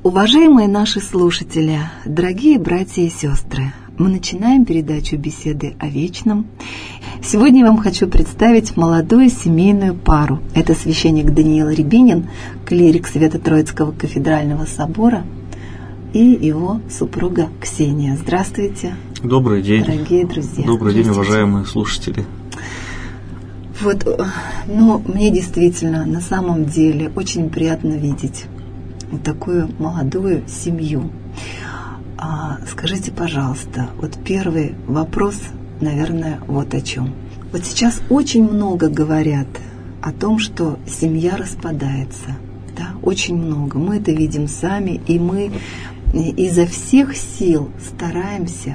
Уважаемые наши слушатели, дорогие братья и сестры, мы начинаем передачу «Беседы о вечном». Сегодня я вам хочу представить молодую семейную пару. Это священник Даниил Рябинин, клирик Свято-Троицкого кафедрального собора, и его супруга Ксения. Здравствуйте. Добрый день. Дорогие друзья. Добрый день, уважаемые слушатели. Мне действительно, на самом деле, очень приятно видеть вот такую молодую семью. Скажите, пожалуйста, первый вопрос, наверное, вот о чем. Вот сейчас очень много говорят о том, что семья распадается. Да, очень много. Мы это видим сами, и мы изо всех сил стараемся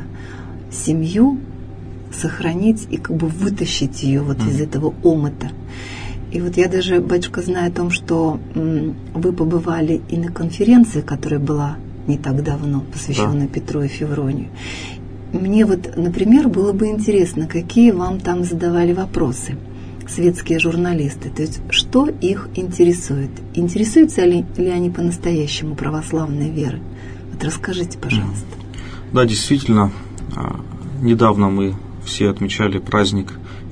семью сохранить и вытащить ее из этого омута. И я даже, батюшка, знаю о том, что вы побывали и на конференции, которая была не так давно, посвященная Петру и Февронию. Мне например, было бы интересно, какие вам там задавали вопросы светские журналисты. То есть, что их интересует? Интересуются ли они по-настоящему православной верой? Расскажите, пожалуйста. Да, действительно, недавно мы все встречали праздник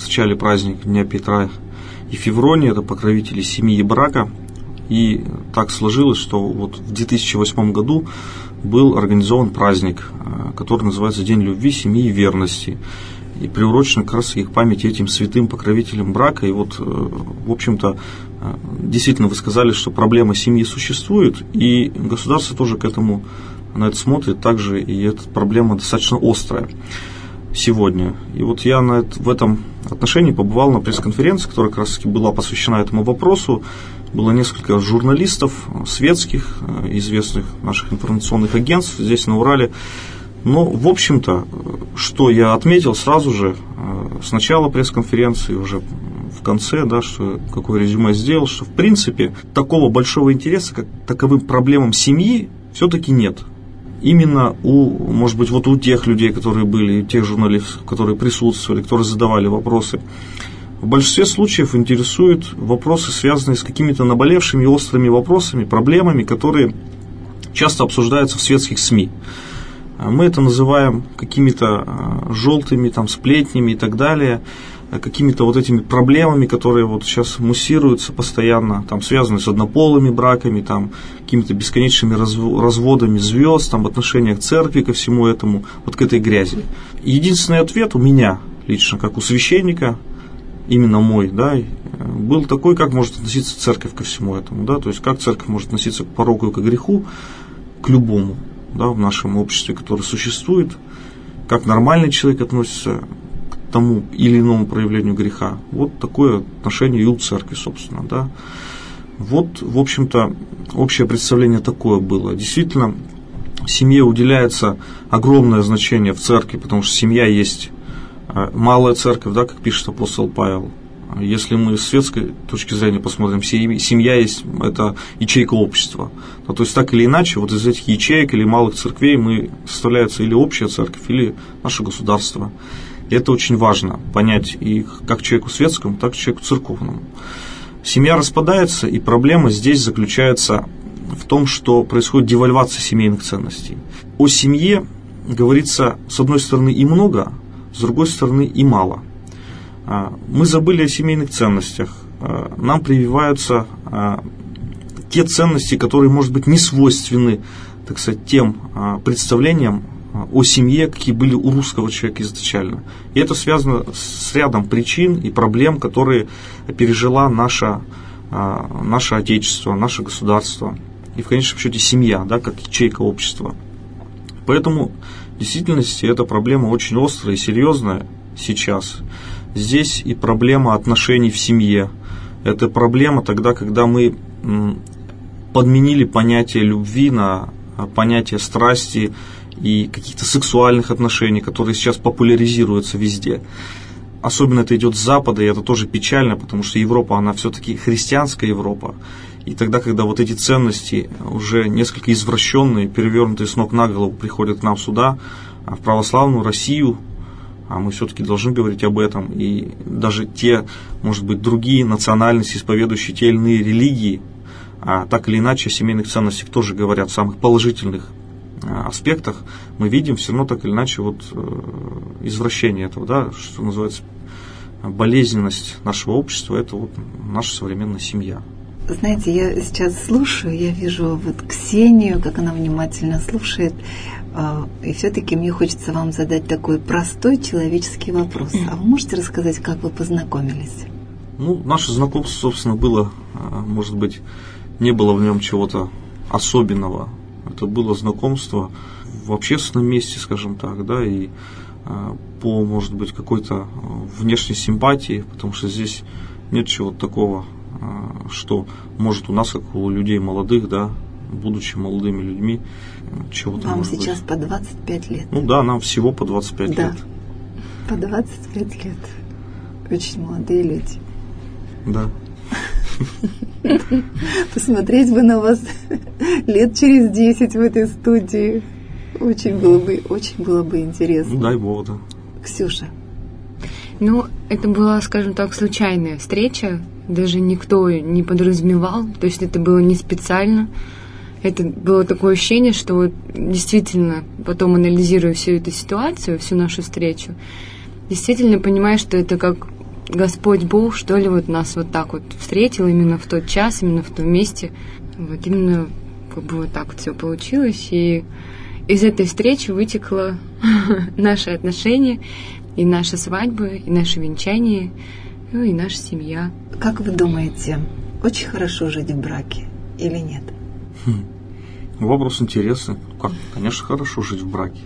Дня Петра и Февронии, это покровители семьи и брака. И так сложилось, что в 2008 году был организован праздник, который называется День любви, семьи и верности. И приурочен как раз их памяти этим святым покровителям брака. И в общем-то, действительно вы сказали, что проблема семьи существует, и государство тоже на это смотрит, также и эта проблема достаточно острая сегодня. И я в этом отношении побывал на пресс-конференции, которая как раз была посвящена этому вопросу. Было несколько журналистов светских, известных наших информационных агентств здесь на Урале. Но, в общем-то, что я отметил сразу же с начала пресс-конференции, уже в конце, какое резюме сделал, что, в принципе, такого большого интереса, как таковым проблемам семьи, все-таки нет. Именно может быть, у тех людей, которые были, тех журналистов, которые присутствовали, которые задавали вопросы, в большинстве случаев интересуют вопросы, связанные с какими-то наболевшими и острыми вопросами, проблемами, которые часто обсуждаются в светских СМИ. Мы это называем какими-то желтыми сплетнями и так далее, какими-то этими проблемами, которые сейчас муссируются постоянно, связанные с однополыми браками, какими-то бесконечными разводами звезд, в отношениях церкви ко всему этому, к этой грязи. Единственный ответ у меня лично, как у священника, именно мой, был такой, как может относиться церковь ко всему этому, то есть как церковь может относиться к пороку и к греху, к любому, в нашем обществе, которое существует, как нормальный человек относится к тому или иному проявлению греха. Такое отношение и у церкви, собственно, в общем-то, общее представление такое было. Действительно, семье уделяется огромное значение в церкви, потому что семья есть малая церковь, как пишет апостол Павел. Если мы с светской точки зрения посмотрим, семья есть это ячейка общества. То есть так или иначе, из этих ячеек или малых церквей составляется или общая церковь, или наше государство. И это очень важно понять и как человеку светскому, так и человеку церковному. Семья распадается, и проблема здесь заключается в том, что происходит девальвация семейных ценностей. О семье говорится, с одной стороны, и много, с другой стороны, и мало. Мы забыли о семейных ценностях. Нам прививаются те ценности, которые, может быть, не свойственны, так сказать, тем представлениям о семье, какие были у русского человека изначально. И это связано с рядом причин и проблем, которые пережила наше Отечество, наше государство. И, в конечном счете, семья, как ячейка общества. Поэтому, в действительности, эта проблема очень острая и серьезная сейчас. Здесь и проблема отношений в семье. Это проблема тогда, когда мы подменили понятие любви на понятие страсти и каких-то сексуальных отношений, которые сейчас популяризируются везде. Особенно это идет с Запада, и это тоже печально, потому что Европа, она все-таки христианская Европа. И тогда, когда эти ценности, уже несколько извращенные, перевернутые с ног на голову, приходят к нам сюда, в православную Россию, а мы все-таки должны говорить об этом, и даже те, может быть, другие национальности, исповедующие те или иные религии, так или иначе о семейных ценностях тоже говорят, в самых положительных аспектах, мы видим все равно так или иначе извращение этого, да, что называется, болезненность нашего общества, это наша современная семья. Знаете, я сейчас слушаю, я вижу Ксению, как она внимательно слушает, и все-таки мне хочется вам задать такой простой человеческий вопрос. А вы можете рассказать, как вы познакомились? Наше знакомство, собственно, было, может быть, не было в нем чего-то особенного. Это было знакомство в общественном месте, скажем так, да, и по, может быть, какой-то внешней симпатии, потому что здесь нет чего-то такого, что может у нас, как у людей молодых, да, будучи молодыми людьми, чего-то Вам может сейчас быть. по 25 лет. Да, нам всего по 25 лет. По 25 лет. Очень молодые люди. Да. Посмотреть бы на вас лет через 10 в этой студии. Очень было бы интересно. Дай бог, да. Ксюша. Это была, скажем так, случайная встреча. Даже никто не подразумевал. То есть это было не специально. Это было такое ощущение, что действительно, потом анализируя всю эту ситуацию, всю нашу встречу, действительно понимаешь, что это как Господь Бог, что ли, нас так встретил именно в тот час, именно в том месте. Именно так все получилось. И из этой встречи вытекло наши отношения, и наша свадьба, и наше венчание, и наша семья. Как вы думаете, очень хорошо жить в браке или нет? Вопрос интересный. Конечно, хорошо жить в браке.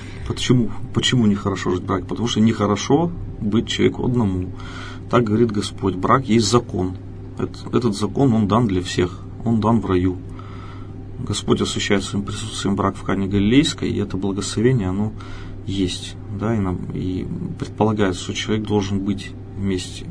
Почему нехорошо жить в браке? Потому что нехорошо быть человеку одному. Так говорит Господь. Брак есть закон. Этот закон, он дан для всех. Он дан в раю. Господь освящает своим присутствием брак в Кане Галилейской, и это благословение, оно есть. Да, и предполагается, что человек должен быть вместе.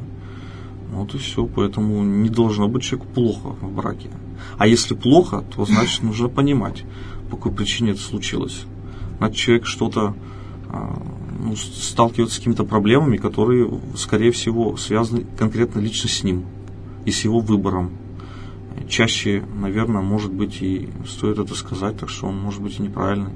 И все. Поэтому не должно быть человеку плохо в браке. А если плохо, то значит нужно понимать, по какой причине это случилось. Значит, человек что-то сталкивается с какими-то проблемами, которые, скорее всего, связаны конкретно лично с ним и с его выбором. Чаще, наверное, может быть, и стоит это сказать, так что он может быть и неправильный.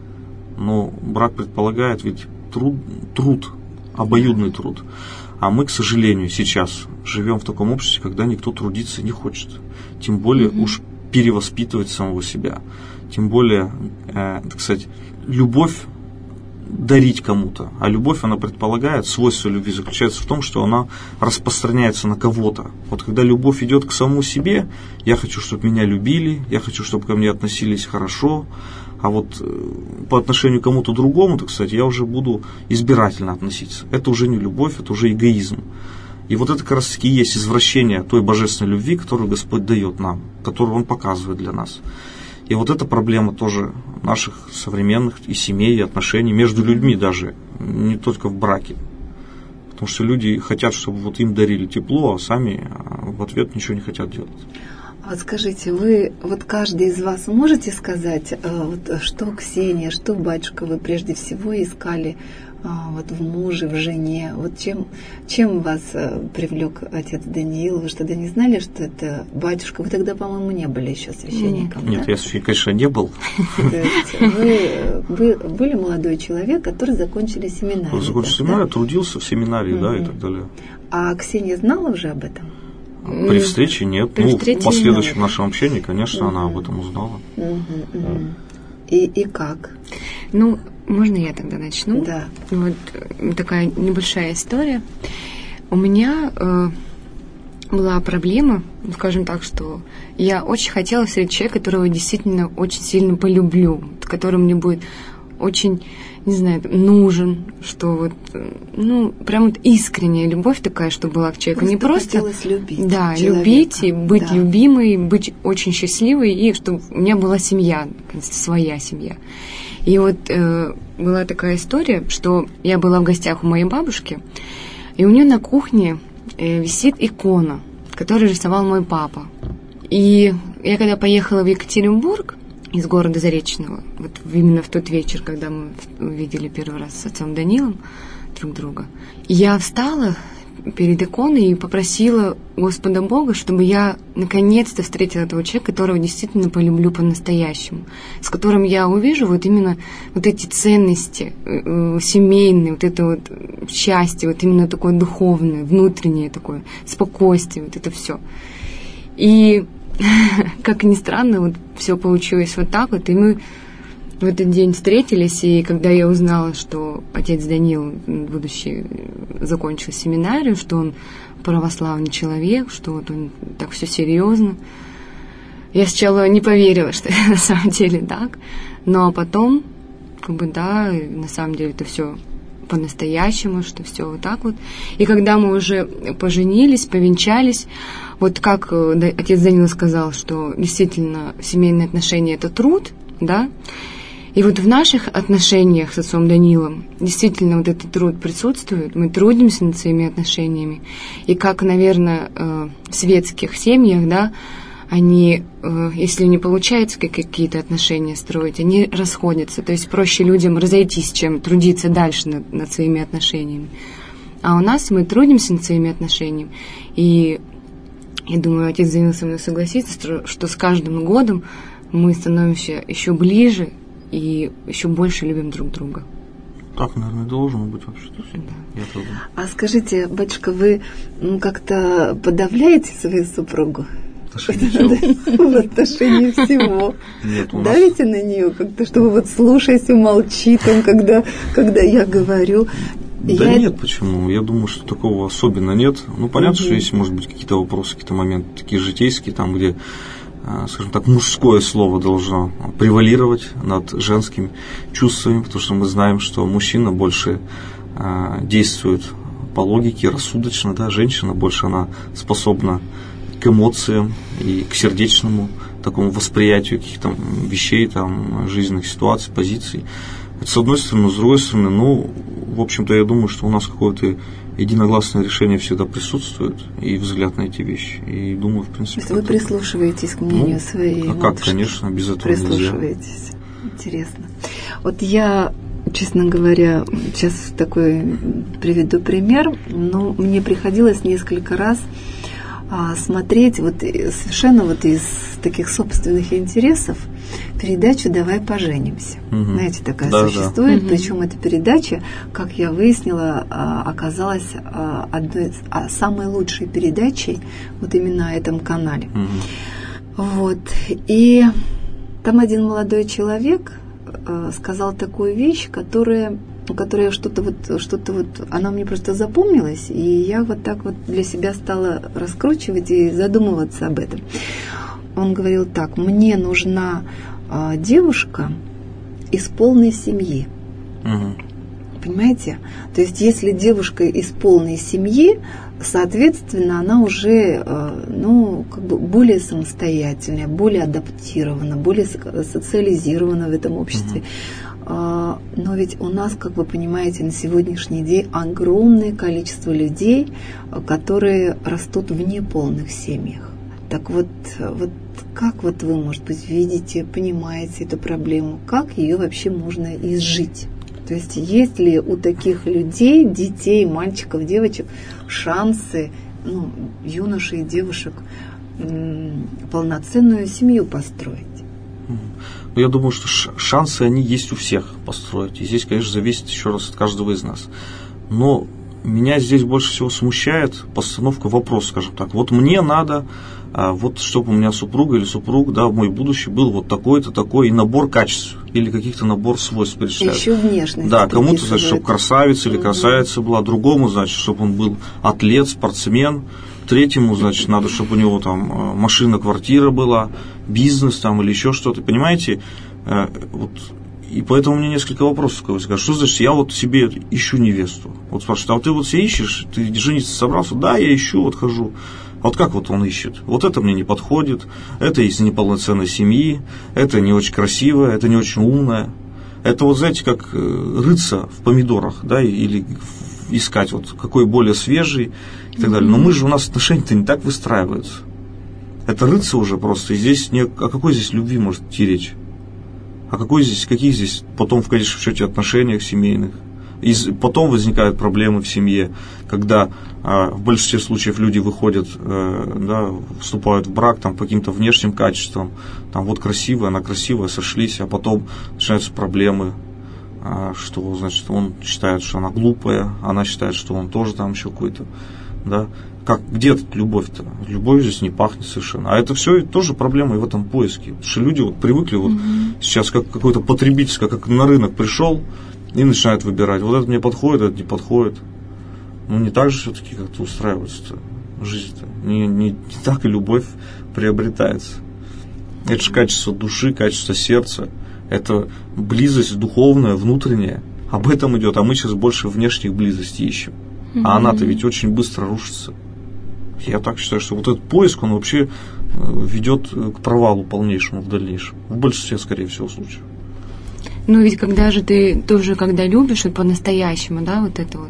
Но брак предполагает ведь труд, обоюдный труд. А мы, к сожалению, сейчас живем в таком обществе, когда никто трудиться не хочет. Тем более уж перевоспитывать самого себя. Тем более, так сказать, любовь дарить кому-то. А любовь, она предполагает, свойство любви заключается в том, что она распространяется на кого-то. Когда любовь идет к самому себе, я хочу, чтобы меня любили, я хочу, чтобы ко мне относились хорошо, а по отношению к кому-то другому, так сказать, я уже буду избирательно относиться. Это уже не любовь, это уже эгоизм. И это как раз таки есть извращение той божественной любви, которую Господь дает нам, которую Он показывает для нас. И эта проблема тоже наших современных и семей, и отношений между людьми даже, не только в браке. Потому что люди хотят, чтобы им дарили тепло, а сами в ответ ничего не хотят делать. Скажите, вы, каждый из вас можете сказать, что Ксения, что батюшка вы прежде всего искали в муже, в жене? Чем вас привлек отец Даниил? Вы что-то не знали, что это батюшка? Вы тогда, по-моему, не были еще священником, Нет, да? я, конечно, не был. То есть вы были молодой человек, который закончили семинарию. Закончил семинарию, трудился в семинарии, да, и так далее. А Ксения знала уже об этом? При встрече нет. В последующем нашем общении, конечно, она об этом узнала. И как? Можно я тогда начну? Да. Такая небольшая история. У меня была проблема, скажем так, что я очень хотела встретить человека, которого я действительно очень сильно полюблю, который мне будет очень, не знаю, нужен, что прям искренняя любовь такая, что была к человеку. Не просто хотелось любить. Да, человека. любить, и быть любимой, быть очень счастливой, и чтобы у меня была семья, своя семья. И была такая история, что я была в гостях у моей бабушки, и у нее на кухне висит икона, которую рисовал мой папа. И я когда поехала в Екатеринбург из города Заречного, именно в тот вечер, когда мы увидели первый раз с отцом Данилом друг друга, я встала перед иконой и попросила Господа Бога, чтобы я наконец-то встретила этого человека, которого действительно полюблю по-настоящему, с которым я увижу вот именно вот эти ценности семейные, вот это вот счастье, вот именно такое духовное, внутреннее такое спокойствие, вот это все. И как ни странно, вот все получилось вот так вот, и мы в этот день встретились, и когда я узнала, что отец Данил, будущий, закончил семинарию, что он православный человек, что вот он так все серьезно, я сначала не поверила, что это на самом деле так, но потом, как бы, да, на самом деле это все по-настоящему, что все вот так вот. И когда мы уже поженились, повенчались, вот как отец Данил сказал, что действительно семейные отношения – это труд, да, и вот в наших отношениях с отцом Данилом действительно вот этот труд присутствует, мы трудимся над своими отношениями, и как, наверное, в светских семьях, да, они, если не получается какие-то отношения строить, они расходятся, то есть проще людям разойтись, чем трудиться дальше над своими отношениями. А у нас мы трудимся над своими отношениями, и я думаю, отец Данил со мной согласится, что с каждым годом мы становимся еще ближе и еще больше любим друг друга. Так, наверное, должно быть вообще-то. Да. А скажите, батюшка, вы как-то подавляете свою супругу? В отношении всего. Давите на нее как-то, чтобы вот слушайся, молчи там, когда я говорю. Да нет, почему? Я думаю, что такого особенно нет. Ну, понятно, что есть, может быть, какие-то вопросы, какие-то моменты такие житейские, там, где, скажем так, мужское слово должно превалировать над женскими чувствами, потому что мы знаем, что мужчина больше действует по логике, рассудочно, да, женщина больше она способна к эмоциям и к сердечному такому восприятию каких-то вещей, там, жизненных ситуаций, позиций. Это с одной стороны, с другой стороны, ну, в общем-то, я думаю, что у нас какое-то единогласное решение всегда присутствует и взгляд на эти вещи. И думаю, в принципе... То есть вы прислушиваетесь к мнению своей матушки? А как, конечно, без этого нельзя. Прислушиваетесь. Интересно. Вот я, честно говоря, сейчас такой приведу пример, но мне приходилось несколько раз смотреть вот совершенно вот из таких собственных интересов передачу «Давай поженимся». Знаете, такая существует. Причем эта передача, как я выяснила, оказалась одной самой лучшей передачей вот именно на этом канале. Вот. И там один молодой человек сказал такую вещь, которая что-то вот, она мне просто запомнилась, и я вот так вот для себя стала раскручивать и задумываться об этом. Он говорил так: мне нужна девушка из полной семьи. Понимаете? То есть, если девушка из полной семьи, соответственно, она уже, ну, как бы более самостоятельная, более адаптирована, более социализирована в этом обществе. Но ведь у нас, как вы понимаете, на сегодняшний день огромное количество людей, которые растут в неполных семьях. Так вот как вот вы, может быть, видите, понимаете эту проблему, как ее вообще можно изжить? То есть есть ли у таких людей, детей, мальчиков, девочек, шансы, ну, юношей и девушек, полноценную семью построить? Я думаю, что шансы, они есть у всех построить. И здесь, конечно, зависит еще раз от каждого из нас. Но меня здесь больше всего смущает постановка вопроса, скажем так. Вот мне надо, вот чтобы у меня супруга или супруг, да, мой будущий был вот такой-то, такой, и набор качеств или каких-то набор свойств перечисляют. Еще внешность. Да, кому-то, значит, чтобы красавица или красавица была, другому, значит, чтобы он был атлет, спортсмен, третьему, значит, надо, чтобы у него там машина, квартира была, бизнес там или еще что-то, понимаете? Вот. И поэтому у меня несколько вопросов возникает. Что значит, я вот себе ищу невесту? Вот спрашивают, а вот ты вот себе ищешь, ты жениться собрался? Да, я ищу, вот хожу. А вот как вот он ищет? Вот это мне не подходит, это из неполноценной семьи, это не очень красивое, это не очень умное. Это вот, знаете, как рыться в помидорах, да, или искать вот какой более свежий и так далее. Но мы же, у нас отношения-то не так выстраиваются. Это рыться уже просто. И здесь о какой здесь любви может идти речь? Какие здесь потом в конечном счете отношениях семейных? И потом возникают проблемы в семье, когда в большинстве случаев люди выходят, вступают в брак там, по каким-то внешним качествам. Там вот красивая, она красивая, сошлись, а потом начинаются проблемы, что, значит, он считает, что она глупая, она считает, что он тоже там еще какой-то, да. Где тут любовь-то? Любовь здесь не пахнет совершенно. А это все тоже проблема и в этом поиске. Потому что люди вот привыкли вот сейчас как какой-то потребительское, как на рынок пришел и начинают выбирать. Вот это мне подходит, это не подходит. Ну, не так же все-таки как-то устраивается жизнь-то. Не так и любовь приобретается. Это же качество души, качество сердца. Это близость духовная, внутренняя. Об этом идет. А мы сейчас больше внешних близостей ищем. А она-то ведь очень быстро рушится. Я так считаю, что вот этот поиск, он вообще ведет к провалу полнейшему в дальнейшем. В большинстве, скорее всего, случаев. Ну ведь когда же ты тоже, когда любишь вот по-настоящему, да, вот это вот,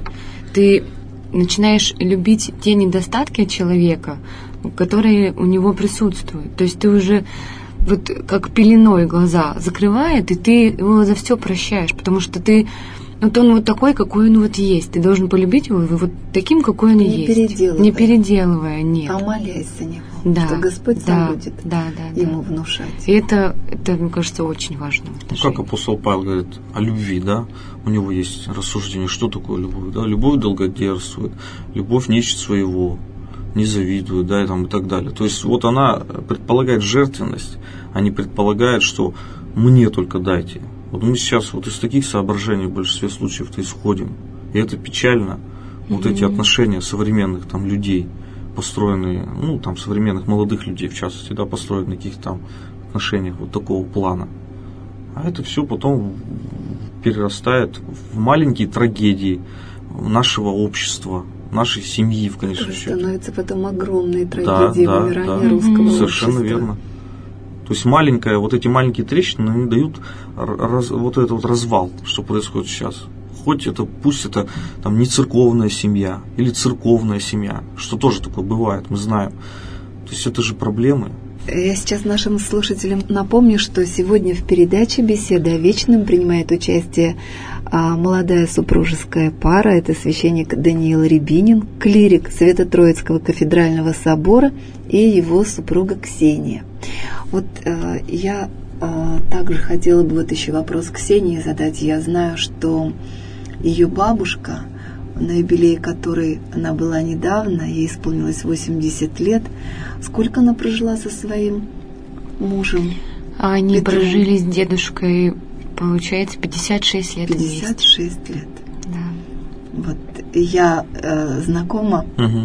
ты начинаешь любить те недостатки человека, которые у него присутствуют. То есть ты уже вот как пеленой глаза закрывает, и ты его за все прощаешь, потому что ты, вот он вот такой, какой он вот есть. Ты должен полюбить его вот таким, какой он есть. Не переделывая, нет. А молясь за него. Да, что Господь сам будет ему да. внушать. И это, мне кажется, очень важно. Как апостол Павел говорит о любви, да? У него есть рассуждение, что такое любовь, да? Любовь долгодерствует, любовь не ищет своего, не завидует, да, и так далее. То есть вот она предполагает жертвенность, а не предполагает, что мне только дайте. Вот мы сейчас вот из таких соображений в большинстве случаев-то исходим. И это печально. Вот эти отношения современных там людей, построенные, современных молодых людей, в частности, да, построены на каких-то там отношениях вот такого плана. А это все потом перерастает в маленькие трагедии нашего общества, нашей семьи, в конечном счете. Становится потом огромной трагедией вымирания русского общества. Совершенно верно. То есть вот эти маленькие трещины, они дают вот этот вот развал, что происходит сейчас. Пусть это там не церковная семья или церковная семья, что тоже такое бывает, мы знаем. То есть это же проблемы. Я сейчас нашим слушателям напомню, что сегодня в передаче «Беседа о вечном» принимает участие молодая супружеская пара. Это священник Даниил Рябинин, клирик Свято-Троицкого кафедрального собора, и его супруга Ксения. Вот я также хотела бы еще вопрос Ксении задать. Я знаю, что ее бабушка, на юбилее которой она была недавно, ей исполнилось 80 лет. Сколько она прожила со своим мужем? Они прожили с дедушкой, получается, 56 лет. 56 лет. Да. Вот я знакома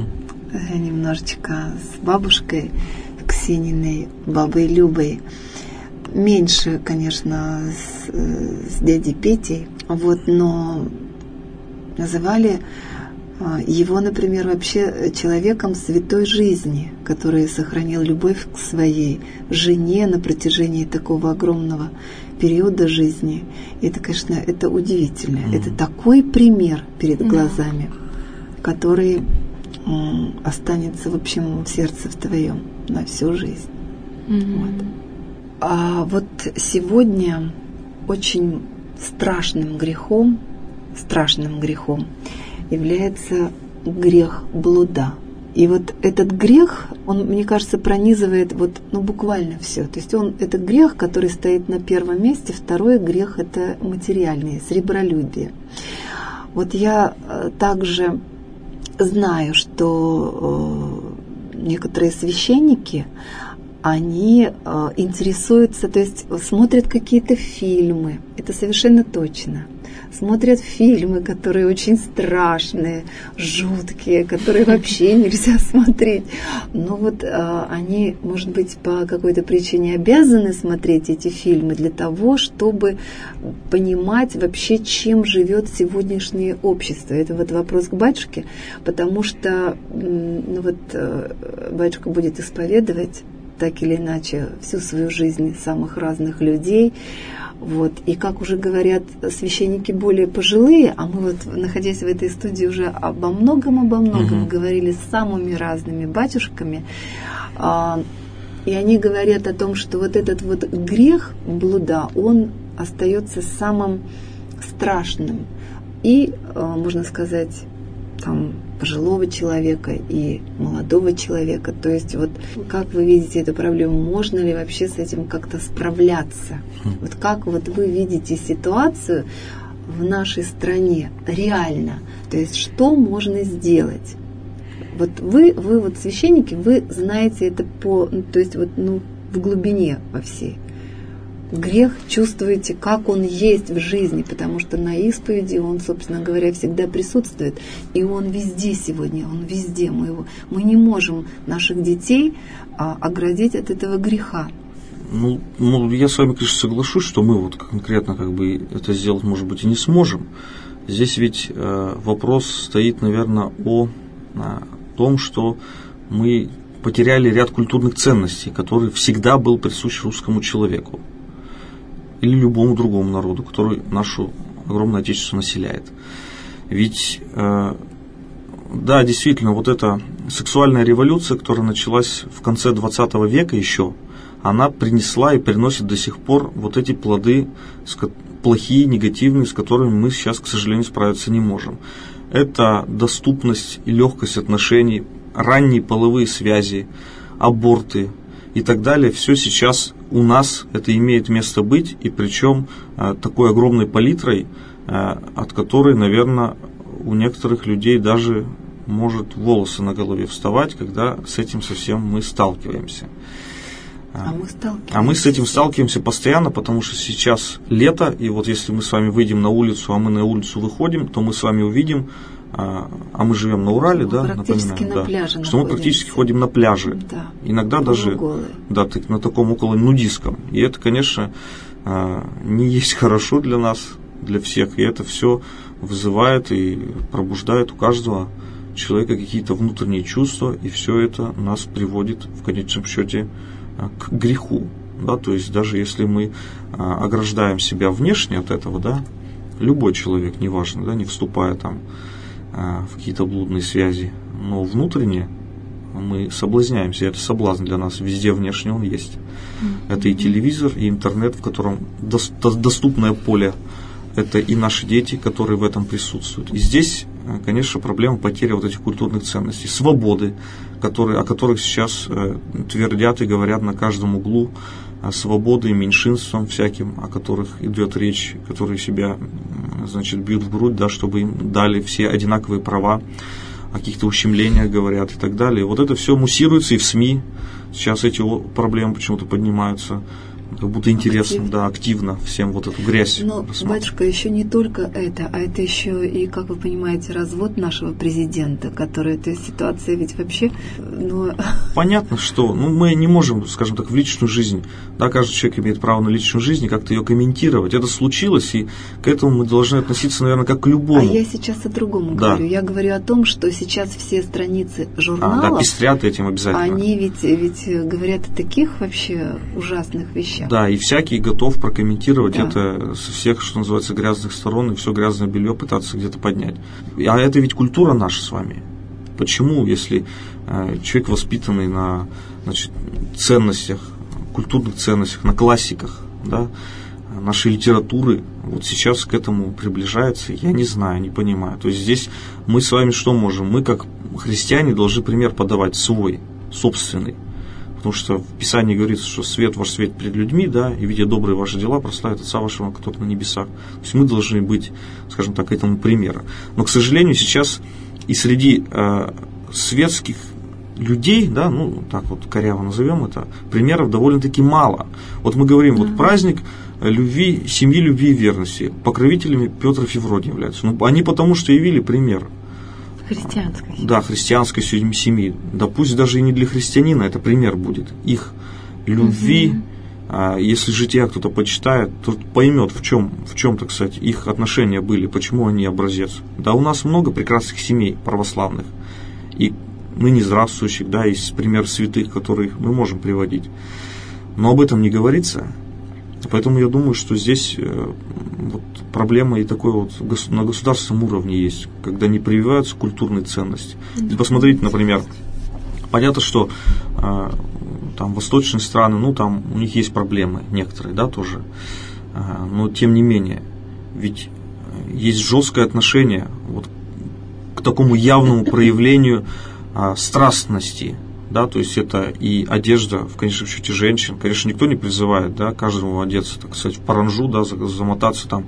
немножечко с бабушкой Ксениной, бабой Любой. Меньше, конечно, с дядей Петей. Но называли его, например, вообще человеком святой жизни, который сохранил любовь к своей жене на протяжении такого огромного периода жизни. И это, конечно, это удивительно. Это такой пример перед глазами, который останется, в общем, в сердце в твоем на всю жизнь. Вот. А вот сегодня очень страшным грехом является грех блуда. И вот этот грех, он, мне кажется, пронизывает буквально все. То есть это грех, который стоит на первом месте. Второй грех – это материальный, сребролюбие. Вот я также знаю, что некоторые священники, они интересуются, то есть смотрят какие-то фильмы, это совершенно точно. Смотрят фильмы, которые очень страшные, жуткие, которые вообще нельзя смотреть. Но они, может быть, по какой-то причине обязаны смотреть эти фильмы для того, чтобы понимать вообще, чем живет сегодняшнее общество. Это вопрос к батюшке, потому что батюшка будет исповедовать так или иначе всю свою жизнь самых разных людей. И как уже говорят священники более пожилые, а мы находясь в этой студии, уже обо многом говорили с самыми разными батюшками, и они говорят о том, что этот грех блуда, он остается самым страшным, и, можно сказать, там, пожилого человека и молодого человека. То есть вот как вы видите эту проблему, можно ли вообще с этим как-то справляться? Вот как вот вы видите ситуацию в нашей стране реально? То есть что можно сделать? Вот вы вот священники, вы знаете это то есть вот, в глубине во всей. Грех чувствуете, как он есть в жизни, потому что на исповеди он, собственно говоря, всегда присутствует. И он везде сегодня, он везде. Мы не можем наших детей оградить от этого греха. Я с вами, конечно, соглашусь, что мы вот конкретно это сделать, может быть, и не сможем. Здесь ведь вопрос стоит, наверное, о том, что мы потеряли ряд культурных ценностей, который всегда был присущ русскому человеку или любому другому народу, который нашу огромное отечество населяет. Ведь, да, действительно, вот эта сексуальная революция, которая началась в конце 20 века еще, она принесла и приносит до сих пор вот эти плоды, плохие, негативные, с которыми мы сейчас, к сожалению, справиться не можем. Это доступность и легкость отношений, ранние половые связи, аборты и так далее. Все сейчас у нас это имеет место быть, и причем такой огромной палитрой, от которой, наверное, у некоторых людей даже может волосы на голове вставать, когда с этим совсем мы сталкиваемся. А мы с этим сталкиваемся постоянно, потому что сейчас лето, и вот если мы с вами выйдем на улицу, а мы на улицу выходим, то мы с вами увидим, а мы живем на Урале, да, напоминаю, на пляже что мы практически ходим на пляже, да, иногда даже на таком около нудистском. И это, конечно, не есть хорошо для нас, для всех, и это все вызывает и пробуждает у каждого человека какие-то внутренние чувства, и все это нас приводит в конечном счете к греху, да, то есть даже если мы ограждаем себя внешне от этого, да, любой человек, неважно, да, не вступая там в какие-то блудные связи, но внутренне мы соблазняемся, это соблазн для нас, везде внешне он есть. Это и телевизор, и интернет, в котором доступное поле, это и наши дети, которые в этом присутствуют. И здесь, конечно, проблема потери вот этих культурных ценностей, свободы, о которых сейчас твердят и говорят на каждом углу, свободы и меньшинствам всяким, о которых идет речь, которые себя, бьют в грудь, да, чтобы им дали все одинаковые права, о каких-то ущемлениях говорят и так далее. Вот это все муссируется и в СМИ. Сейчас эти проблемы почему-то поднимаются, как будто интересно, да, активно всем вот эту грязь. Но, батюшка, еще не только это, а это еще и, как вы понимаете, развод нашего президента, который, то есть ситуация ведь вообще, Понятно, что, мы не можем, скажем так, в личную жизнь, да, каждый человек имеет право на личную жизнь, и как-то ее комментировать. Это случилось, и к этому мы должны относиться, наверное, как к любому. А я сейчас о другом говорю. Я говорю о том, что сейчас все страницы журналов, да, пестрят этим обязательно. Они ведь говорят о таких вообще ужасных вещах. Да, и всякий готов прокомментировать это со всех, что называется, грязных сторон, и все грязное белье пытаться где-то поднять. А это ведь культура наша с вами. Почему, если человек воспитанный на ценностях, культурных ценностях, на классиках, да, нашей литературы, вот сейчас к этому приближается, я не знаю, не понимаю. То есть здесь мы с вами что можем? Мы, как христиане, должны пример подавать свой, собственный. Потому что в Писании говорится, что свет ваш свет перед людьми, да, и видя добрые ваши дела, прославит Отца вашего, который на небесах. То есть мы должны быть, скажем так, этому примером. Но, к сожалению, сейчас и среди светских людей, да, так вот коряво назовем это, примеров довольно-таки мало. Вот мы говорим, вот праздник любви, семьи, любви и верности. Покровителями Петр и Февродий являются. Они потому что явили пример. Христианской. Да, христианской семьи. Да пусть даже и не для христианина это пример будет. Их любви, если жития кто-то почитает, то поймет, в чем-то, кстати, их отношения были, почему они образец. Да, у нас много прекрасных семей православных. И ныне здравствующих, да, есть пример святых, которых мы можем приводить. Но об этом не говорится. Поэтому я думаю, что здесь вот проблема и такой вот на государственном уровне есть, когда не прививаются культурные ценности. И посмотрите, например, понятно, что там восточные страны, там у них есть проблемы некоторые, да, тоже. Но тем не менее, ведь есть жесткое отношение вот к такому явному проявлению страстности. Да, то есть это и одежда, в конечном счете, женщин. Конечно, никто не призывает, да, каждому одеться, так сказать, в паранжу, да, замотаться там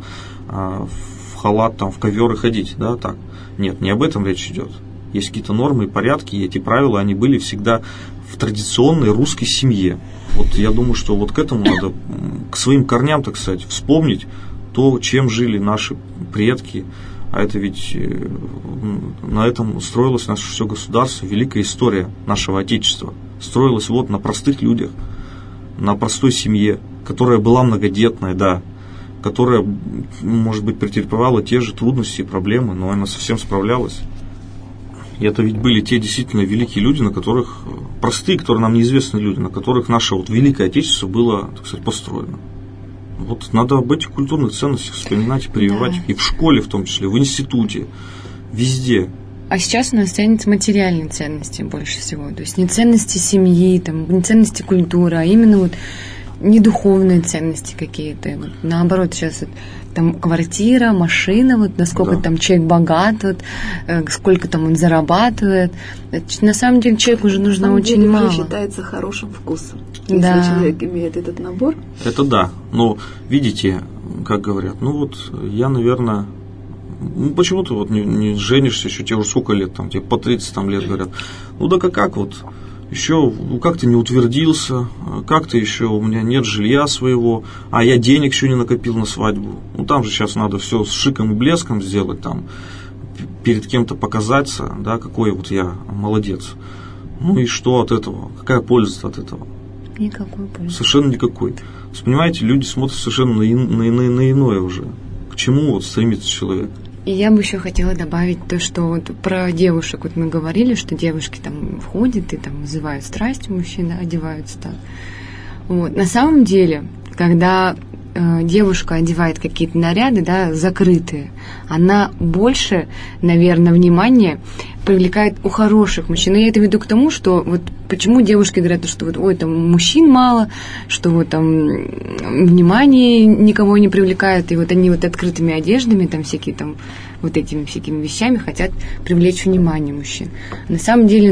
в халат, там, в ковер и ходить, да, так. Нет, не об этом речь идет. Есть какие-то нормы и порядки, и эти правила, они были всегда в традиционной русской семье. Вот я думаю, что вот к этому надо, к своим корням, так сказать, вспомнить то, чем жили наши предки. А это ведь на этом строилось наше все государство, великая история нашего Отечества. Строилась вот на простых людях, на простой семье, которая была многодетная, да, которая, может быть, претерпевала те же трудности и проблемы, но она совсем справлялась. И это ведь были те действительно великие люди, на которых, простые, которые нам неизвестны люди, на которых наше вот великое Отечество было, так сказать, построено. Вот надо об этих культурных ценностях вспоминать и прививать, да. И в школе в том числе, в институте, везде. А сейчас у нас ценятся материальные ценности больше всего. То есть не ценности семьи, там, не ценности культуры, а именно вот не духовные ценности какие-то. Вот, наоборот, сейчас вот, там квартира, машина, вот насколько там человек богат, вот, сколько там он зарабатывает. На самом деле человеку уже нужно очень мало. Это считается хорошим вкусом. Если человек имеет этот набор. Это да. Но видите, как говорят, ну вот я, наверное, почему ты вот не женишься еще, тебе уже сколько лет, там, тебе по 30 там, лет говорят. Ну да как вот, еще как-то не утвердился, как-то еще у меня нет жилья своего, а я денег еще не накопил на свадьбу. Ну там же сейчас надо все с шиком и блеском сделать, там, перед кем-то показаться, да, какой вот я молодец. Ну и что от этого? Какая польза от этого? Никакой пользы. Совершенно никакой. Понимаете, люди смотрят совершенно на иное уже. К чему вот стремится человек? И я бы еще хотела добавить то, что вот про девушек вот мы говорили, что девушки там входят и там вызывают страсть у мужчин, да, одеваются так. Вот. На самом деле, когда девушка одевает какие-то наряды, да, закрытые, она больше, наверное, внимания привлекает у хороших мужчин. И я это веду к тому, что вот почему девушки говорят, что вот, ой, там мужчин мало, что вот там внимание никого не привлекает, и вот они вот открытыми одеждами, там всякие там вот этими всякими вещами хотят привлечь внимание мужчин. На самом деле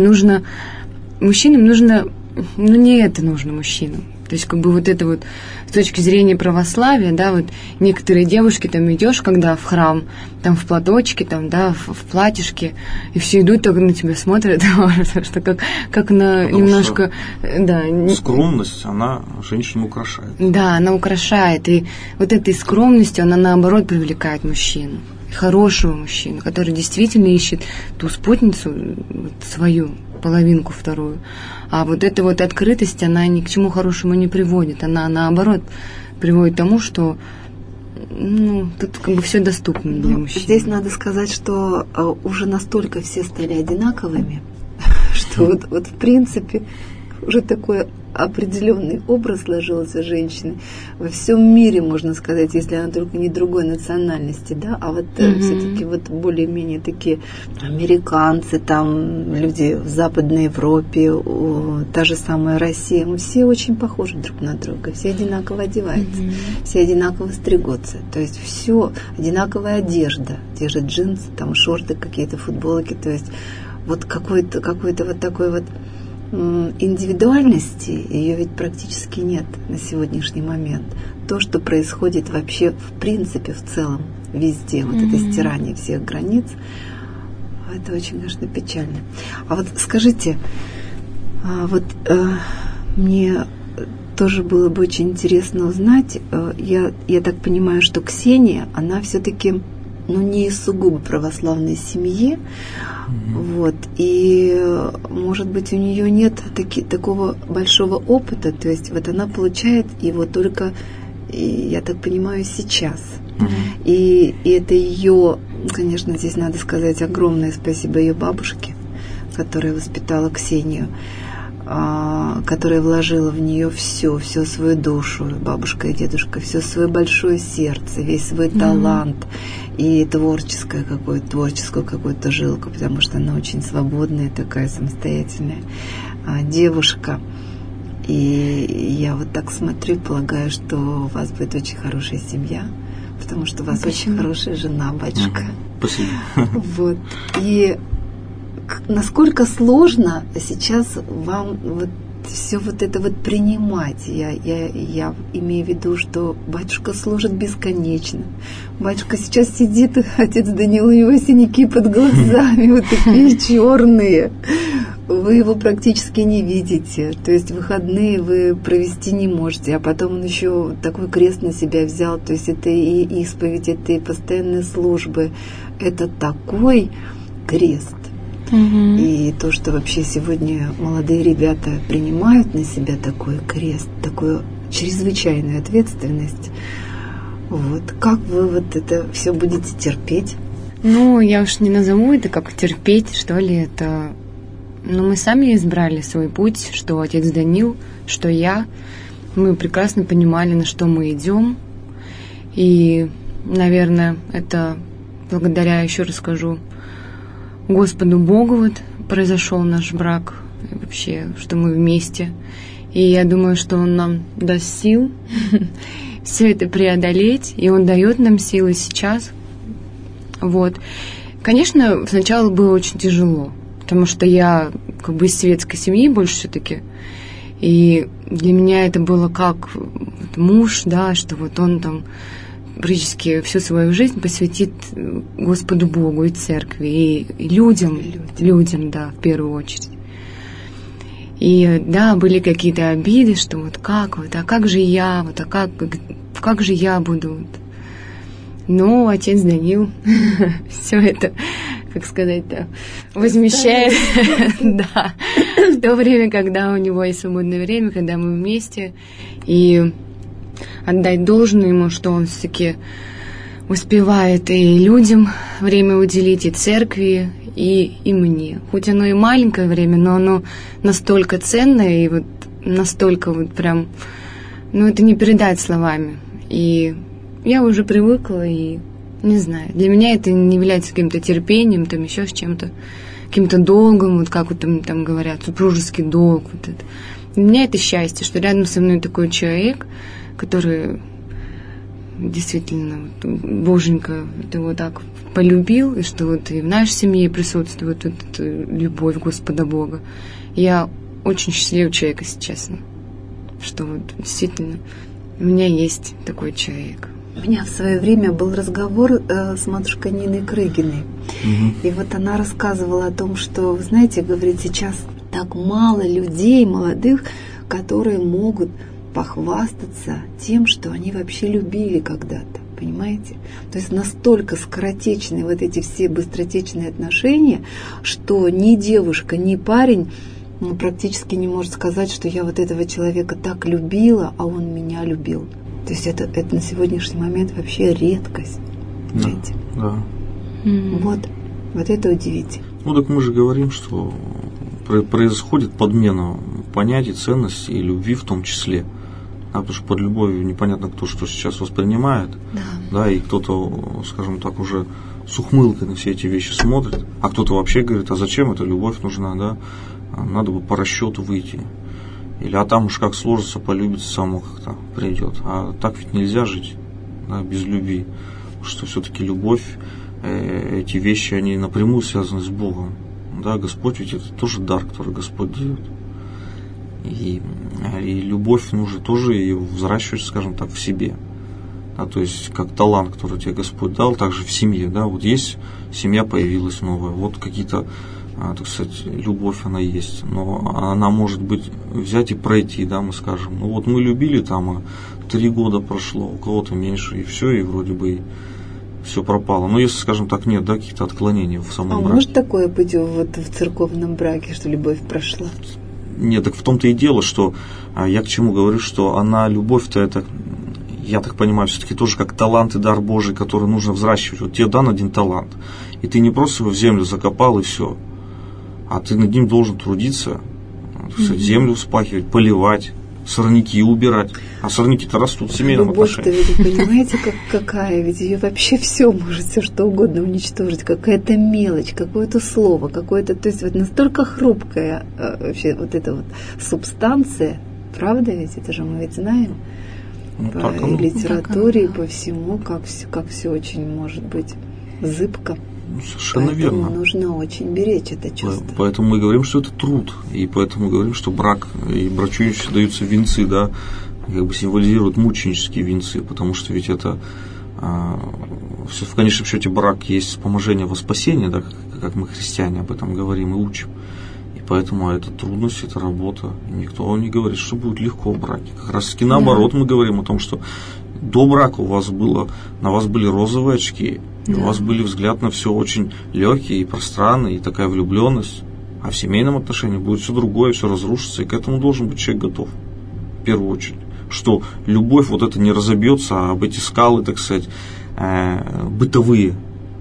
мужчинам нужно, ну не это нужно мужчинам. То есть, как бы вот это вот с точки зрения православия, да, вот некоторые девушки там идешь, когда в храм, там в платочке, там, да, в платьишке, и все идут, так на тебя смотрят, что как на немножко, да. Скромность, она женщину украшает. Да, она украшает, и вот этой скромностью она наоборот привлекает мужчину, хорошего мужчину, который действительно ищет ту спутницу вот, свою, половинку вторую. А вот эта вот открытость, она ни к чему хорошему не приводит. Она, наоборот, приводит к тому, что тут как бы все доступно для мужчин. Здесь надо сказать, что уже настолько все стали одинаковыми, что вот в принципе уже такой определенный образ сложился женщины во всем мире, можно сказать, если она только не другой национальности, да, а вот все-таки вот более-менее такие американцы, там люди в Западной Европе, та же самая Россия, мы все очень похожи друг на друга, все одинаково одеваются, все одинаково стригутся, то есть все одинаковая одежда, те же джинсы, там шорты какие-то, футболки, то есть вот какой-то вот такой вот индивидуальности ее ведь практически нет на сегодняшний момент. То, что происходит вообще в принципе, в целом, везде, вот это стирание всех границ, это очень, конечно, печально. А вот скажите, мне тоже было бы очень интересно узнать, я так понимаю, что Ксения, она все-таки не из сугубо православной семьи, вот, и, может быть, у нее нет такого большого опыта, то есть вот она получает его только, я так понимаю, сейчас. И это ее, конечно, здесь надо сказать огромное спасибо ее бабушке, которая воспитала Ксению, которая вложила в нее всю свою душу, бабушка и дедушка, все свое большое сердце, весь свой талант и творческую какую-то жилку, потому что она очень свободная, такая самостоятельная девушка. И я вот так смотрю и полагаю, что у вас будет очень хорошая семья, потому что у вас очень хорошая жена, батюшка. Спасибо. Вот. И насколько сложно сейчас вам вот все вот это вот принимать. Я имею в виду, что батюшка служит бесконечно. Батюшка сейчас сидит, отец Даниил, у него синяки под глазами, вот такие черные. Вы его практически не видите. То есть выходные вы провести не можете. А потом он еще такой крест на себя взял. То есть это и исповедь, это и постоянные службы. Это такой крест. И то, что вообще сегодня молодые ребята принимают на себя такой крест, такую чрезвычайную ответственность, вот как вы вот это все будете терпеть? Ну, я уж не назову это как терпеть, что ли, это... Но мы сами избрали свой путь, что отец Даниил, что я. Мы прекрасно понимали, на что мы идем. И, наверное, это благодаря, еще раз скажу, Господу Богу вот произошел наш брак, и вообще, что мы вместе. И я думаю, что Он нам даст сил все это преодолеть, и Он дает нам силы сейчас. Вот. Конечно, сначала было очень тяжело, потому что я как бы из светской семьи больше все-таки. И для меня это было как муж, да, что вот он там практически всю свою жизнь посвятит Господу Богу и церкви, и людям, да, в первую очередь. И да, были какие-то обиды, что вот, а как же я, вот, а как же я буду. Вот. Но отец Даниил все это, как сказать-то, возмещает, да, в то время, когда у него есть свободное время, когда мы вместе, и отдать должное ему, что он все-таки успевает и людям время уделить, и церкви, и мне. Хоть оно и маленькое время, но оно настолько ценное, и вот настолько вот прям, ну, это не передать словами. И я уже привыкла, и не знаю, для меня это не является каким-то терпением, там еще с чем-то, каким-то долгом, вот как вот там говорят, супружеский долг, вот это. Для меня это счастье, что рядом со мной такой человек, который действительно вот, Боженька его так полюбил, и что вот и в нашей семье присутствует вот эта любовь Господа Бога. Я очень счастливый человек, если честно, что вот действительно у меня есть такой человек. У меня в свое время был разговор с матушкой Ниной Крыгиной. И вот она рассказывала о том, что, вы знаете, говорит, сейчас так мало людей молодых, которые могут похвастаться тем, что они вообще любили когда-то, понимаете? То есть настолько скоротечны вот эти все быстротечные отношения, что ни девушка, ни парень практически не может сказать, что я вот этого человека так любила, а он меня любил. То есть это на сегодняшний момент вообще редкость, понимаете? Да. Вот это удивительно. Ну так мы же говорим, что происходит подмена понятий, ценностей и любви в том числе. Да, потому что под любовью непонятно, кто что сейчас воспринимает. Да, и кто-то, скажем так, уже с ухмылкой на все эти вещи смотрит, а кто-то вообще говорит, а зачем эта любовь нужна, да? Надо бы по расчету выйти. Или а там уж как сложится, полюбится, само как-то придет. А так ведь нельзя жить, да, без любви. Потому что все-таки любовь, эти вещи, они напрямую связаны с Богом. Да, Господь ведь это тоже дар, который Господь дает. И любовь нужно тоже ее взращивать, скажем так, в себе. Да, то есть как талант, который тебе Господь дал, также в семье. Да, вот есть семья появилась новая, вот какие-то, так сказать, любовь она есть, но она может быть взять и пройти, да, мы скажем, ну вот мы любили там, 3 года прошло, у кого-то меньше, и все, и вроде бы все пропало. Но если, скажем так, нет, да, каких-то отклонений в самом браке. А может такое быть вот в церковном браке, что любовь прошла? Нет, так в том-то и дело, что я к чему говорю, что она, любовь-то это, я так понимаю, все-таки тоже как талант и дар Божий, который нужно взращивать. Вот тебе дан один талант, и ты не просто его в землю закопал и все, а ты над ним должен трудиться, землю вспахивать, поливать, сорняки убирать. А сорняки-то растут в семейном отношении. Любовь-то, вы понимаете, какая? Ведь ее вообще все может, все что угодно уничтожить. Какая-то мелочь, какое-то слово, какое-то... То есть вот настолько хрупкая вообще вот эта вот субстанция, Правда ведь? Это же мы ведь знаем по литературе, по всему, как все очень может быть зыбко. Совершенно поэтому верно. Нужно очень беречь это чувство. Поэтому мы говорим, что это труд. И поэтому мы говорим, что брак и брачующим даются венцы, да, как бы символизируют мученические венцы, потому что ведь это в конечном счете брак есть вспоможение во спасение, да, как мы, христиане, об этом говорим и учим. И поэтому это трудность, это работа. И никто не говорит, что будет легко в браке. Как раз таки наоборот, мы говорим о том, что до брака на вас были розовые очки, и у вас были взгляд на все очень легкий и пространный, и такая влюбленность. А в семейном отношении будет все другое, все разрушится, и к этому должен быть человек готов. В первую очередь. Что любовь вот это не разобьется, а об эти скалы, так сказать, бытовые,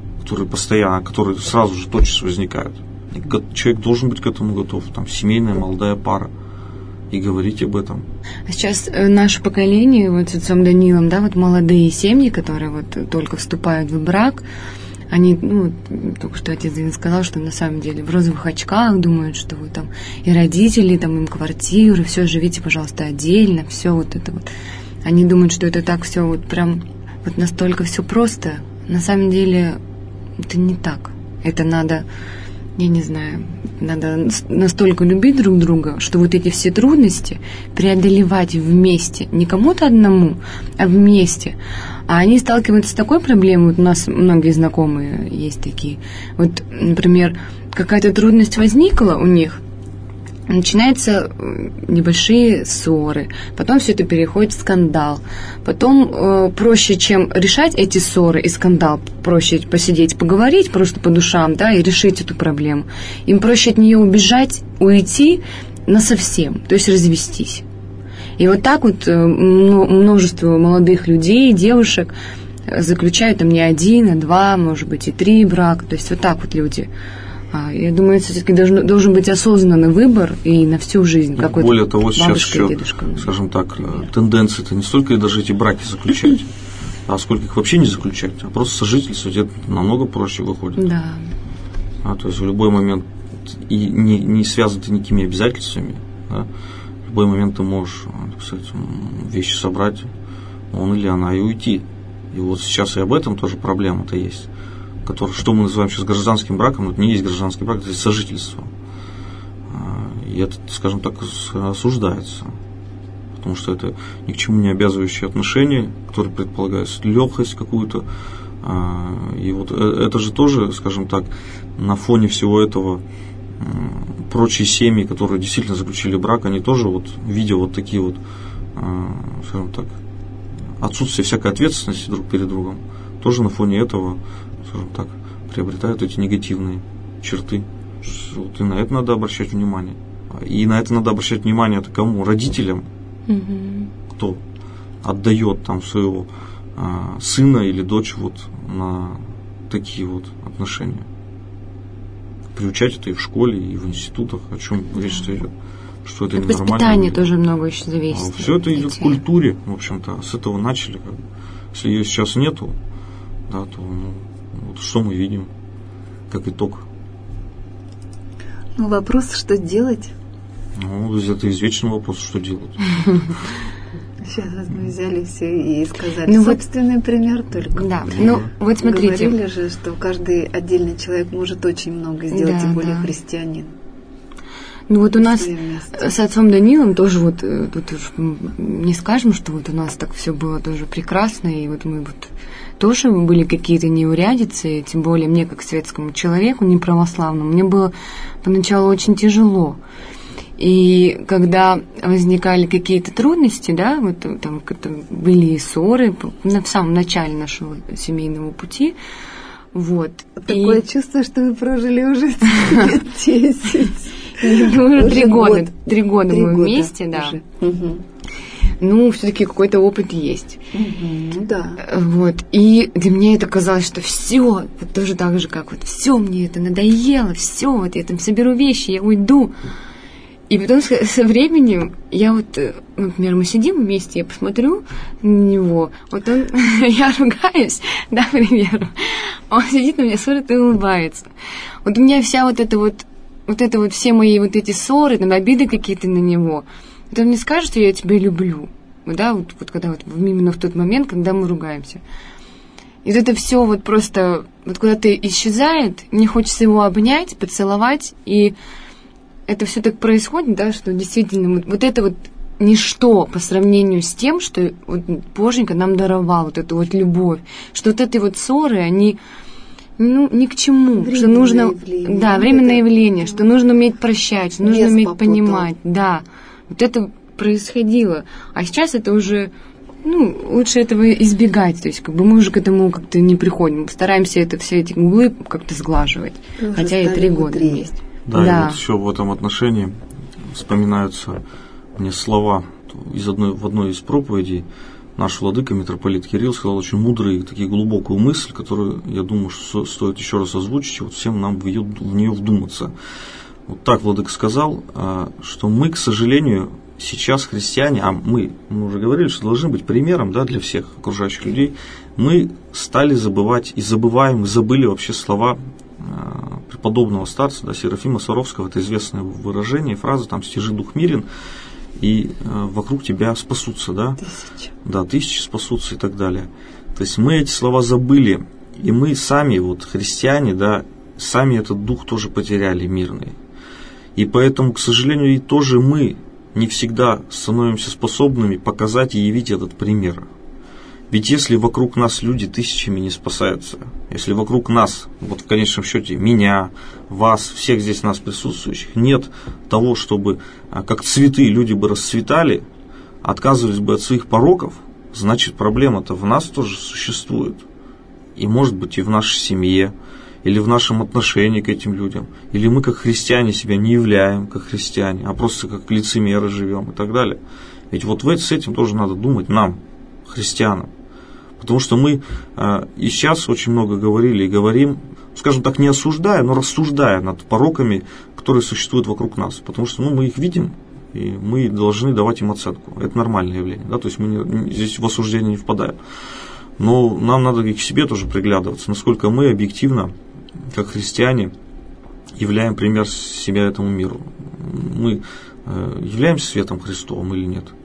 которые сразу же тотчас возникают. Человек должен быть к этому готов. Там семейная молодая пара. И говорить об этом. А сейчас наше поколение, вот с отцом Данилом, да, вот молодые семьи, которые вот только вступают в брак, они, только что отец Данил сказал, что на самом деле в розовых очках думают, что вы там и родители, там им квартиры, все живите, пожалуйста, отдельно, все вот это вот. Они думают, что это так все вот прям вот настолько все просто. На самом деле это не так. Это надо, я не знаю, надо настолько любить друг друга, что вот эти все трудности преодолевать вместе, не кому-то одному, а вместе. А они сталкиваются с такой проблемой, вот у нас многие знакомые есть такие. Вот, например, какая-то трудность возникла у них, начинаются небольшие ссоры, потом все это переходит в скандал. Потом проще, чем решать эти ссоры и скандал, проще посидеть, поговорить просто по душам, да, и решить эту проблему. Им проще от нее убежать, уйти насовсем, то есть развестись. И вот так вот множество молодых людей, девушек заключают там не 1, а 2, может быть, и 3 брака. То есть вот так вот люди. Я думаю, все-таки должен быть осознанный выбор и на всю жизнь. Как более того, сейчас еще, скажем так, тенденция-то не столько даже эти браки заключать, а сколько их вообще не заключать, а просто сожительствовать, это намного проще выходит. Да. То есть в любой момент и не связан ты никакими обязательствами, да, в любой момент ты можешь, так сказать, вещи собрать, он или она, и уйти. И вот сейчас и об этом тоже проблема-то есть. Что мы называем сейчас гражданским браком, это не есть гражданский брак, это сожительство. И это, скажем так, осуждается. Потому что это ни к чему не обязывающие отношения, которые предполагают легкость какую-то. И вот это же тоже, скажем так, на фоне всего этого прочие семьи, которые действительно заключили брак, они тоже, вот, видя вот такие вот, скажем так, отсутствие всякой ответственности друг перед другом, тоже на фоне этого, скажем так, приобретают эти негативные черты. Вот, и на это надо обращать внимание. И на это надо обращать внимание это кому? Родителям, кто отдает там своего сына или дочь вот на такие вот отношения. Приучать это и в школе, и в институтах, о чем речь идет. Что это ненормально. От воспитания тоже много еще зависит. Все это идет в культуре, в общем-то. С этого начали. Если ее сейчас нету, да, то вот что мы видим как итог. Вопрос, что делать? Это извечный вопрос, что делать. Сейчас мы взяли все и сказали собственный пример только. Да, вот смотрите. Говорили же, что каждый отдельный человек может очень много сделать, тем более христианин. Вот у нас с отцом Данилом тоже вот тут не скажем, что вот у нас так все было тоже прекрасно, и вот мы вот тоже были какие-то неурядицы, тем более мне как светскому человеку, не православному, мне было поначалу очень тяжело. И когда возникали какие-то трудности, да, вот там были ссоры в самом начале нашего семейного пути, вот. Такое чувство, что вы прожили уже лет 10. Мы уже 3 года. 3 года мы вместе, да. Все-таки какой-то опыт есть. Да. Вот. И для меня это казалось, что все, вот тоже так же, как вот все, мне это надоело, все, вот я там соберу вещи, я уйду. И потом со временем я вот, например, мы сидим вместе, я посмотрю на него, вот он, я ругаюсь, да, к примеру, он сидит на меня, смотрит и улыбается. Вот у меня вся вот это вот все мои вот эти ссоры, там, обиды какие-то на него, вот он мне скажет, что я тебя люблю, да, вот когда вот именно в тот момент, когда мы ругаемся. И вот это все вот просто вот куда-то исчезает, мне хочется его обнять, поцеловать, и это все так происходит, да, что действительно вот это вот ничто по сравнению с тем, что вот Боженька нам даровал, вот эту вот любовь, что вот эти вот ссоры, они ни к чему, временное что нужно, явление. Да, временное явление, что нужно уметь прощать, что нужно уметь понимать, да, вот это происходило, а сейчас это уже, лучше этого избегать, то есть как бы мы уже к этому как-то не приходим, стараемся все эти углы как-то сглаживать, хотя и 3 года есть. Да, и вот еще в этом отношении вспоминаются мне слова в одной из проповедей. Наш владыка, митрополит Кирилл, сказал очень мудрую и такие глубокую мысль, которую, я думаю, что стоит еще раз озвучить, и вот всем нам в нее вдуматься. Вот так владыка сказал, что мы, к сожалению, сейчас христиане, а мы уже говорили, что должны быть примером, да, для всех окружающих людей, мы стали забывать и забываем, и забыли вообще слова преподобного старца, да, Серафима Саровского, это известное выражение, фраза, там, «Стяжи дух мирен, и вокруг тебя спасутся», да? 1000. Да, 1000 спасутся и так далее. То есть мы эти слова забыли, и мы сами, вот, христиане, да, сами этот дух тоже потеряли мирный. И поэтому, к сожалению, и тоже мы не всегда становимся способными показать и явить этот пример. Ведь если вокруг нас люди тысячами не спасаются, если вокруг нас, вот в конечном счете, меня, вас, всех здесь нас присутствующих, нет того, чтобы как цветы люди бы расцветали, отказывались бы от своих пороков, значит проблема-то в нас тоже существует. И может быть и в нашей семье, или в нашем отношении к этим людям, или мы как христиане себя не являем как христиане, а просто как лицемеры живем и так далее. Ведь вот с этим тоже надо думать нам, христианам. Потому что мы и сейчас очень много говорили и говорим, скажем так, не осуждая, но рассуждая над пороками, которые существуют вокруг нас. Потому что мы их видим, и мы должны давать им оценку. Это нормальное явление. Да? То есть мы здесь в осуждение не впадаем. Но нам надо и к себе тоже приглядываться, насколько мы объективно, как христиане, являем пример себя этому миру. Мы являемся светом Христовым или нет?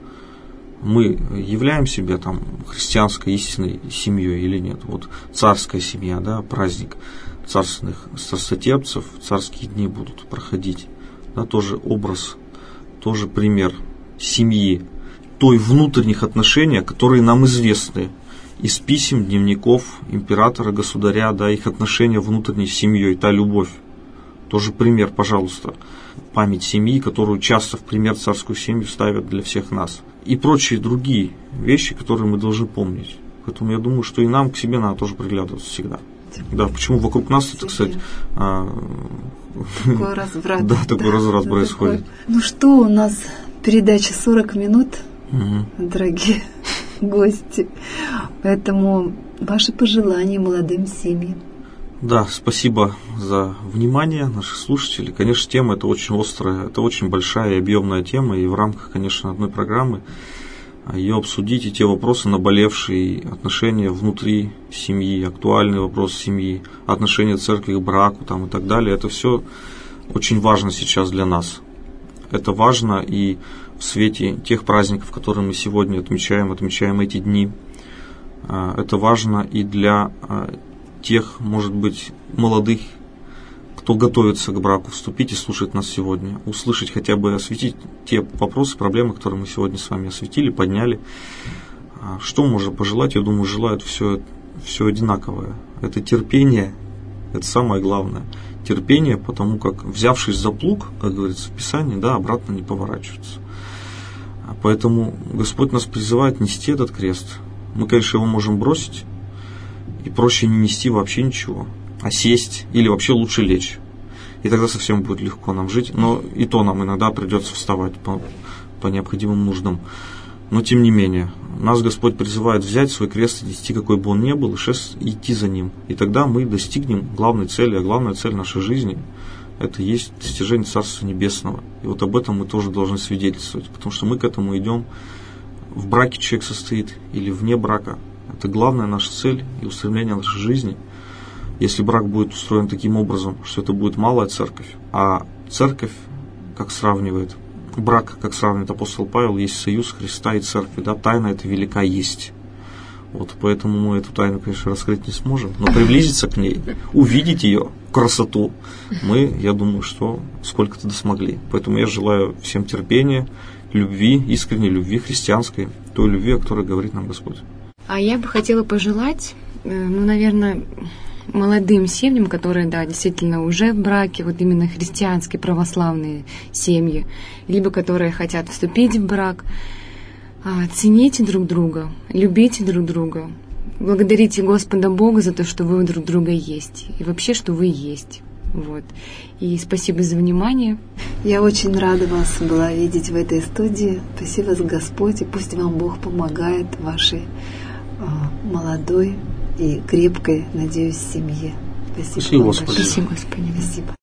Мы являем себя там христианской истинной семьей или нет? Вот царская семья, да, праздник царственных страстотерпцев, царские дни будут проходить. Да, тоже образ, тоже пример семьи, той внутренних отношений, которые нам известны из писем, дневников императора, государя, да, их отношения внутренней с семьей, та любовь. Тоже пример, пожалуйста, память семьи, которую часто в пример царскую семью ставят для всех нас. И прочие другие вещи, которые мы должны помнить. Поэтому я думаю, что и нам к себе надо тоже приглядываться всегда. Да, почему вокруг нас это, кстати, такой разврат. Да, такой разврат происходит. Ну что, у нас передача 40 минут, дорогие гости. Поэтому ваши пожелания молодым семьям. Да, спасибо за внимание, наших слушателей. Конечно, тема эта очень острая, это очень большая и объемная тема, и в рамках, конечно, одной программы ее обсудить, и те вопросы, наболевшие, отношения внутри семьи, актуальные вопросы семьи, отношения церкви к браку там, и так далее, это все очень важно сейчас для нас. Это важно и в свете тех праздников, которые мы сегодня отмечаем эти дни. Это важно и для тех, может быть, молодых, кто готовится к браку, вступить и слушать нас сегодня, услышать хотя бы, осветить те вопросы, проблемы, которые мы сегодня с вами осветили, подняли. Что можно пожелать? Я думаю, желают все одинаковое. Это терпение, это самое главное. Терпение, потому как, взявшись за плуг, как говорится в Писании, да, обратно не поворачиваться. Поэтому Господь нас призывает нести этот крест. Мы, конечно, его можем бросить, и проще не нести вообще ничего, а сесть или вообще лучше лечь. И тогда совсем будет легко нам жить, но и то нам иногда придется вставать по необходимым нуждам. Но тем не менее, нас Господь призывает взять свой крест и нести, какой бы он ни был, и идти за ним. И тогда мы достигнем главной цели, а главная цель нашей жизни – это есть достижение Царства Небесного. И вот об этом мы тоже должны свидетельствовать, потому что мы к этому идем. В браке человек состоит или вне брака. Это главная наша цель и устремление нашей жизни. Если брак будет устроен таким образом, что это будет малая церковь, а церковь, как сравнивает брак, как сравнивает апостол Павел, есть союз Христа и Церкви, да, тайна эта велика есть. Вот, поэтому мы эту тайну, конечно, раскрыть не сможем, но приблизиться к ней, увидеть ее, красоту, мы, я думаю, что сколько-то смогли. Поэтому я желаю всем терпения, любви, искренней любви христианской, той любви, о которой говорит нам Господь. А я бы хотела пожелать, наверное, молодым семьям, которые, да, действительно уже в браке, вот именно христианские православные семьи, либо которые хотят вступить в брак, цените друг друга, любите друг друга, благодарите Господа Бога за то, что вы у друг друга есть, и вообще, что вы есть. Вот. И спасибо за внимание. Я очень рада вас была видеть в этой студии. Спасибо вас, Господь, и пусть вам Бог помогает в вашей молодой и крепкой, надеюсь, семье. Спасибо, Спасибо, Господи. Спасибо, Господи. Спасибо.